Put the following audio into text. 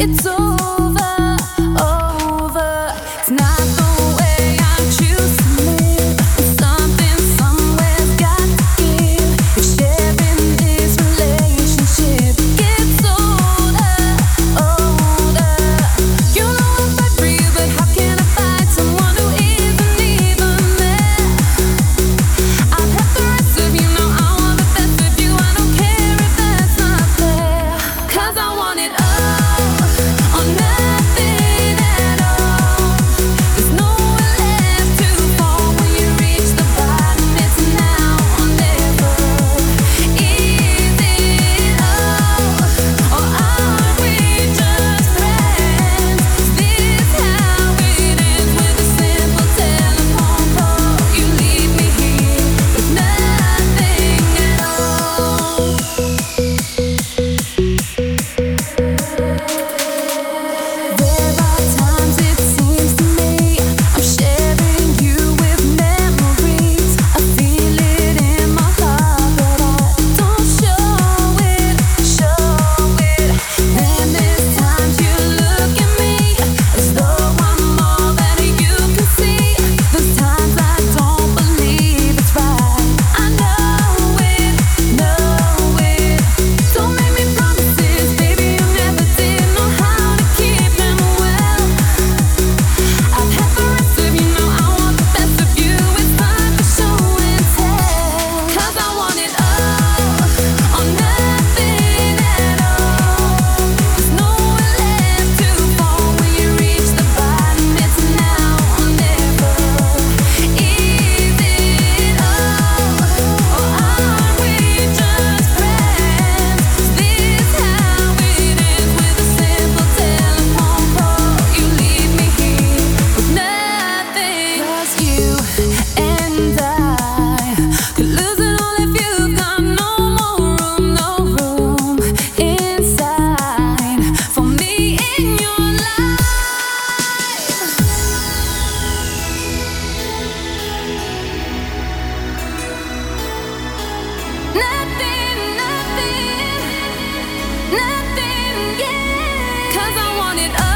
It's over, over. It's not the way I choose to live. Something somewhere's got to give. If sharing this relationship gets older, older. You know I fight for you, but how can I fight someone who isn't even there? I'll have the rest of you, know I want the best of you. I don't care if that's not fair, 'cause I want it all or nothing at all. There's nowhere left to fall when you reach the bottom. It's now or never. Is it all, or are we just friends? Is this how it ends, with a simple telephone call? You leave me here with nothing at all. There are times it seems to me I'm sharing you with memories. I feel it in my heart, but I don't show it, show it. Then there's times you look at me as though I'm more than you can see. Those times I don't believe it's right. I know it, know it. Don't make me promises, baby, you never did know how to keep them well. I'll have the rest of you, know I want the best of you. It's time for show and tell, 'cause I want it all or nothing at all. There's nowhere left to fall when you reach the bottom. It's now or never. Is it all, or are we just friends? Is this how it ends, with a simple telephone call? You leave me here with nothing. 'Cause you and I could lose it all if you've got no more room, no room inside for me in your life. Nothing, nothing, nothing, yeah. 'Cause I want it all.